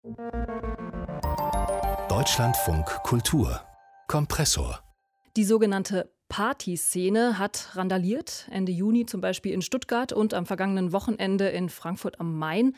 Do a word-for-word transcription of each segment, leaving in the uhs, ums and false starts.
Deutschlandfunk Kultur Kompressor. Die sogenannte Partyszene hat randaliert, Ende Juni zum Beispiel in Stuttgart und am vergangenen Wochenende in Frankfurt am Main.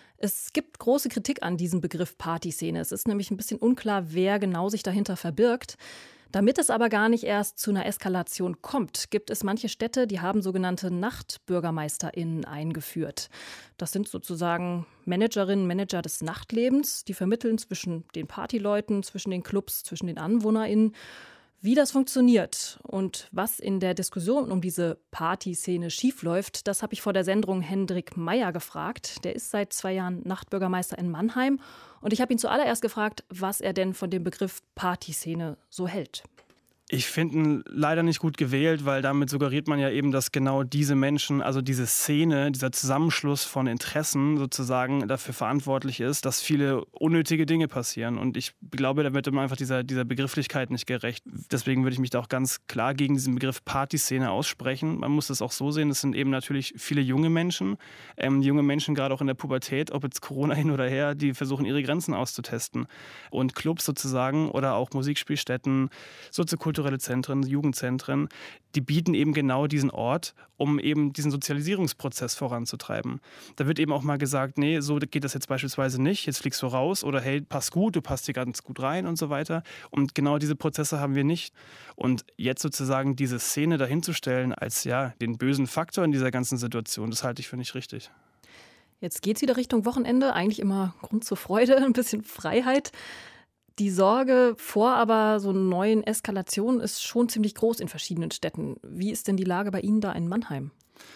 Es gibt große Kritik an diesem Begriff Partyszene. Es ist nämlich ein bisschen unklar, wer genau sich dahinter verbirgt. Damit es aber gar nicht erst zu einer Eskalation kommt, gibt es manche Städte, die haben sogenannte NachtbürgermeisterInnen eingeführt. Das sind sozusagen Managerinnen, Manager des Nachtlebens, die vermitteln zwischen den Partyleuten, zwischen den Clubs, zwischen den AnwohnerInnen. Wie das funktioniert und was in der Diskussion um diese Partyszene schiefläuft, das habe ich vor der Sendung Hendrik Meyer gefragt. Der ist seit zwei Jahren Nachtbürgermeister in Mannheim. Und ich habe ihn zuallererst gefragt, was er denn von dem Begriff Partyszene so hält. Ich finde ihn leider nicht gut gewählt, weil damit suggeriert man ja eben, dass genau diese Menschen, also diese Szene, dieser Zusammenschluss von Interessen sozusagen dafür verantwortlich ist, dass viele unnötige Dinge passieren. Und ich glaube, da wird man einfach dieser, dieser Begrifflichkeit nicht gerecht. Deswegen würde ich mich da auch ganz klar gegen diesen Begriff Partyszene aussprechen. Man muss das auch so sehen, es sind eben natürlich viele junge Menschen, ähm, junge Menschen gerade auch in der Pubertät, ob jetzt Corona hin oder her, die versuchen ihre Grenzen auszutesten. Und Clubs sozusagen oder auch Musikspielstätten, soziokulturelle Zentren, Jugendzentren, die bieten eben genau diesen Ort, um eben diesen Sozialisierungsprozess voranzutreiben. Da wird eben auch mal gesagt, nee, so geht das jetzt beispielsweise nicht, jetzt fliegst du raus oder hey, pass gut, du passt hier ganz gut rein und so weiter. Und genau diese Prozesse haben wir nicht. Und jetzt sozusagen diese Szene dahinzustellen als ja den bösen Faktor in dieser ganzen Situation, das halte ich für nicht richtig. Jetzt geht es wieder Richtung Wochenende, eigentlich immer Grund zur Freude, ein bisschen Freiheit. Die Sorge vor aber so neuen Eskalationen ist schon ziemlich groß in verschiedenen Städten. Wie ist denn die Lage bei Ihnen da in Mannheim?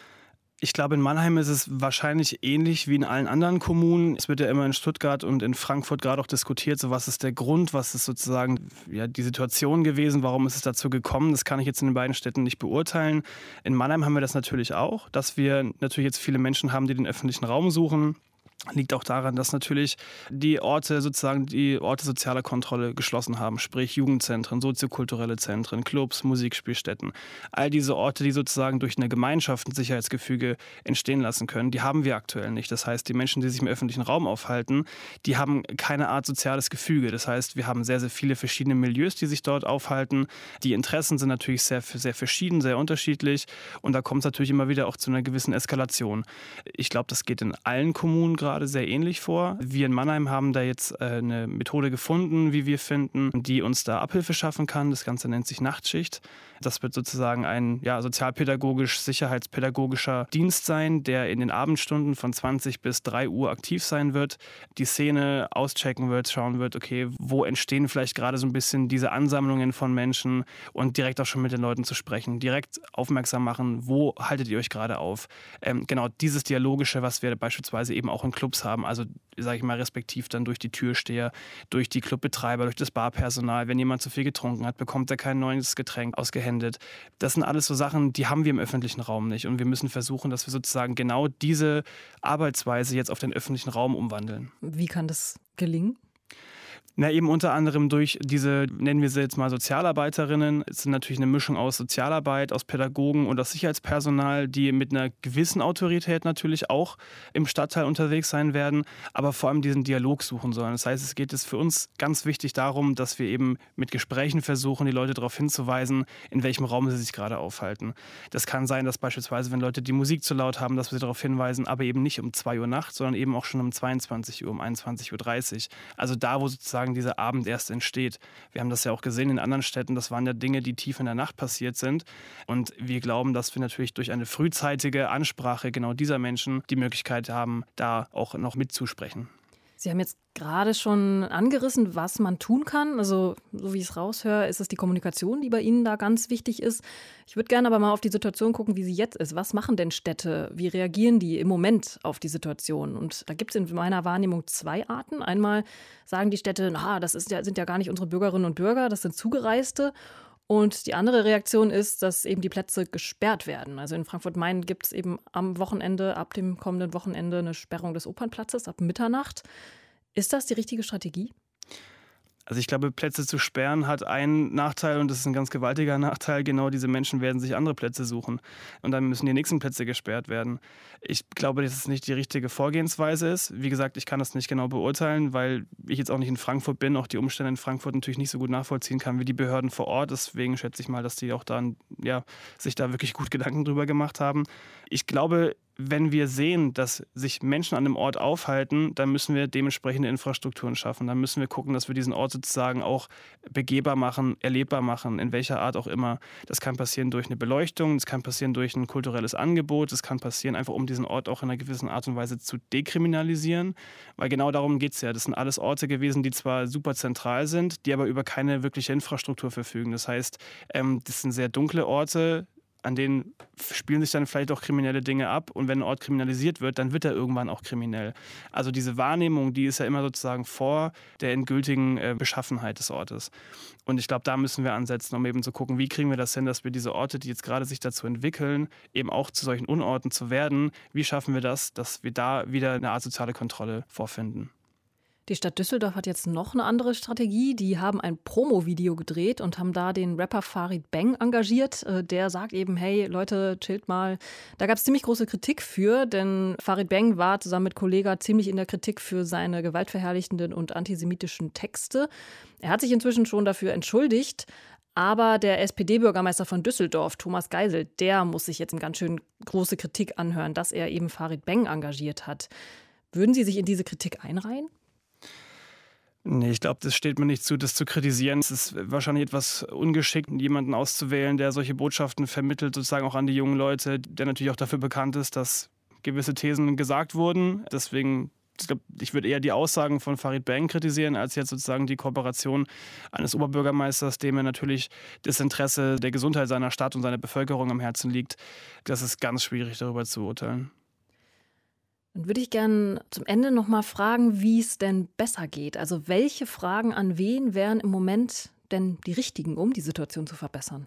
Ich glaube, in Mannheim ist es wahrscheinlich ähnlich wie in allen anderen Kommunen. Es wird ja immer in Stuttgart und in Frankfurt gerade auch diskutiert, so was ist der Grund, was ist sozusagen ja, die Situation gewesen, warum ist es dazu gekommen. Das kann ich jetzt in den beiden Städten nicht beurteilen. In Mannheim haben wir das natürlich auch, dass wir natürlich jetzt viele Menschen haben, die den öffentlichen Raum suchen. Liegt auch daran, dass natürlich die Orte sozusagen die Orte sozialer Kontrolle geschlossen haben, sprich Jugendzentren, soziokulturelle Zentren, Clubs, Musikspielstätten. All diese Orte, die sozusagen durch eine Gemeinschaft ein Sicherheitsgefüge entstehen lassen können, die haben wir aktuell nicht. Das heißt, die Menschen, die sich im öffentlichen Raum aufhalten, die haben keine Art soziales Gefüge. Das heißt, wir haben sehr, sehr viele verschiedene Milieus, die sich dort aufhalten. Die Interessen sind natürlich sehr, sehr verschieden, sehr unterschiedlich und da kommt es natürlich immer wieder auch zu einer gewissen Eskalation. Ich glaube, das geht in allen Kommunen gerade sehr ähnlich vor. Wir in Mannheim haben da jetzt eine Methode gefunden, wie wir finden, die uns da Abhilfe schaffen kann. Das Ganze nennt sich Nachtschicht. Das wird sozusagen ein ja, sozialpädagogisch, sicherheitspädagogischer Dienst sein, der in den Abendstunden von zwanzig bis drei Uhr aktiv sein wird, die Szene auschecken wird, schauen wird, okay, wo entstehen vielleicht gerade so ein bisschen diese Ansammlungen von Menschen und direkt auch schon mit den Leuten zu sprechen, direkt aufmerksam machen, wo haltet ihr euch gerade auf. Ähm, genau dieses Dialogische, was wir beispielsweise eben auch in Clubs haben, also sage ich mal respektiv dann durch die Türsteher, durch die Clubbetreiber, durch das Barpersonal. Wenn jemand zu viel getrunken hat, bekommt er kein neues Getränk ausgehändigt. Das sind alles so Sachen, die haben wir im öffentlichen Raum nicht und wir müssen versuchen, dass wir sozusagen genau diese Arbeitsweise jetzt auf den öffentlichen Raum umwandeln. Wie kann das gelingen? Na, eben unter anderem durch diese, nennen wir sie jetzt mal Sozialarbeiterinnen. Es sind natürlich eine Mischung aus Sozialarbeit, aus Pädagogen und aus Sicherheitspersonal, die mit einer gewissen Autorität natürlich auch im Stadtteil unterwegs sein werden, aber vor allem diesen Dialog suchen sollen. Das heißt, es geht es für uns ganz wichtig darum, dass wir eben mit Gesprächen versuchen, die Leute darauf hinzuweisen, in welchem Raum sie sich gerade aufhalten. Das kann sein, dass beispielsweise, wenn Leute die Musik zu laut haben, dass wir sie darauf hinweisen, aber eben nicht um zwei Uhr nachts, sondern eben auch schon um zweiundzwanzig Uhr, um einundzwanzig Uhr dreißig. Also da, wo sozusagen dieser Abend erst entsteht. Wir haben das ja auch gesehen in anderen Städten, das waren ja Dinge, die tief in der Nacht passiert sind. Und wir glauben, dass wir natürlich durch eine frühzeitige Ansprache genau dieser Menschen die Möglichkeit haben, da auch noch mitzusprechen. Sie haben jetzt gerade schon angerissen, was man tun kann. Also, so wie ich es raushöre, ist es die Kommunikation, die bei Ihnen da ganz wichtig ist. Ich würde gerne aber mal auf die Situation gucken, wie sie jetzt ist. Was machen denn Städte? Wie reagieren die im Moment auf die Situation? Und da gibt es in meiner Wahrnehmung zwei Arten. Einmal sagen die Städte, na, das ist ja, sind ja gar nicht unsere Bürgerinnen und Bürger, das sind Zugereiste. Und die andere Reaktion ist, dass eben die Plätze gesperrt werden. Also in Frankfurt-Main gibt es eben am Wochenende, ab dem kommenden Wochenende, eine Sperrung des Opernplatzes ab Mitternacht. Ist das die richtige Strategie? Also ich glaube, Plätze zu sperren hat einen Nachteil und das ist ein ganz gewaltiger Nachteil. Genau diese Menschen werden sich andere Plätze suchen und dann müssen die nächsten Plätze gesperrt werden. Ich glaube, dass es nicht die richtige Vorgehensweise ist. Wie gesagt, ich kann das nicht genau beurteilen, weil ich jetzt auch nicht in Frankfurt bin, auch die Umstände in Frankfurt natürlich nicht so gut nachvollziehen kann wie die Behörden vor Ort. Deswegen schätze ich mal, dass die auch dann, ja, sich da wirklich gut Gedanken drüber gemacht haben. Ich glaube, wenn wir sehen, dass sich Menschen an einem Ort aufhalten, dann müssen wir dementsprechende Infrastrukturen schaffen. Dann müssen wir gucken, dass wir diesen Ort sozusagen auch begehbar machen, erlebbar machen, in welcher Art auch immer. Das kann passieren durch eine Beleuchtung, das kann passieren durch ein kulturelles Angebot, das kann passieren einfach, um diesen Ort auch in einer gewissen Art und Weise zu dekriminalisieren. Weil genau darum geht es ja. Das sind alles Orte gewesen, die zwar super zentral sind, die aber über keine wirkliche Infrastruktur verfügen. Das heißt, ähm, das sind sehr dunkle Orte, an denen spielen sich dann vielleicht auch kriminelle Dinge ab. Und wenn ein Ort kriminalisiert wird, dann wird er irgendwann auch kriminell. Also diese Wahrnehmung, die ist ja immer sozusagen vor der endgültigen äh, Beschaffenheit des Ortes. Und ich glaube, da müssen wir ansetzen, um eben zu gucken, wie kriegen wir das hin, dass wir diese Orte, die jetzt gerade sich dazu entwickeln, eben auch zu solchen Unorten zu werden, wie schaffen wir das, dass wir da wieder eine Art soziale Kontrolle vorfinden. Die Stadt Düsseldorf hat jetzt noch eine andere Strategie. Die haben ein Promo-Video gedreht und haben da den Rapper Farid Bang engagiert. Der sagt eben, hey Leute, chillt mal. Da gab es ziemlich große Kritik für, denn Farid Bang war zusammen mit Kollega ziemlich in der Kritik für seine gewaltverherrlichenden und antisemitischen Texte. Er hat sich inzwischen schon dafür entschuldigt. Aber der S P D-Bürgermeister von Düsseldorf, Thomas Geisel, der muss sich jetzt eine ganz schön große Kritik anhören, dass er eben Farid Bang engagiert hat. Würden Sie sich in diese Kritik einreihen? Nee, ich glaube, das steht mir nicht zu, das zu kritisieren. Es ist wahrscheinlich etwas ungeschickt, jemanden auszuwählen, der solche Botschaften vermittelt, sozusagen auch an die jungen Leute, der natürlich auch dafür bekannt ist, dass gewisse Thesen gesagt wurden. Deswegen, ich glaube, ich würde eher die Aussagen von Farid Bang kritisieren, als jetzt sozusagen die Kooperation eines Oberbürgermeisters, dem er natürlich das Interesse der Gesundheit seiner Stadt und seiner Bevölkerung am Herzen liegt. Das ist ganz schwierig, darüber zu urteilen. Dann würde ich gerne zum Ende noch mal fragen, wie es denn besser geht. Also welche Fragen an wen wären im Moment denn die richtigen, um die Situation zu verbessern?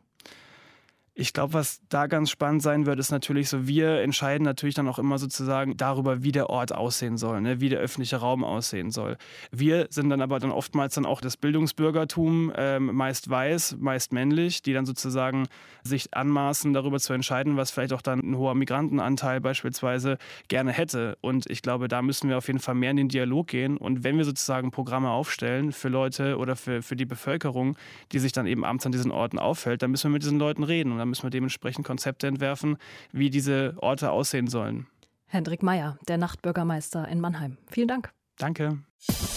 Ich glaube, was da ganz spannend sein wird, ist natürlich so, wir entscheiden natürlich dann auch immer sozusagen darüber, wie der Ort aussehen soll, ne? Wie der öffentliche Raum aussehen soll. Wir sind dann aber dann oftmals dann auch das Bildungsbürgertum, ähm, meist weiß, meist männlich, die dann sozusagen sich anmaßen, darüber zu entscheiden, was vielleicht auch dann ein hoher Migrantenanteil beispielsweise gerne hätte. Und ich glaube, da müssen wir auf jeden Fall mehr in den Dialog gehen. Und wenn wir sozusagen Programme aufstellen für Leute oder für, für die Bevölkerung, die sich dann eben abends an diesen Orten aufhält, dann müssen wir mit diesen Leuten reden. Und dann müssen wir dementsprechend Konzepte entwerfen, wie diese Orte aussehen sollen. Hendrik Meyer, der Nachtbürgermeister in Mannheim. Vielen Dank. Danke.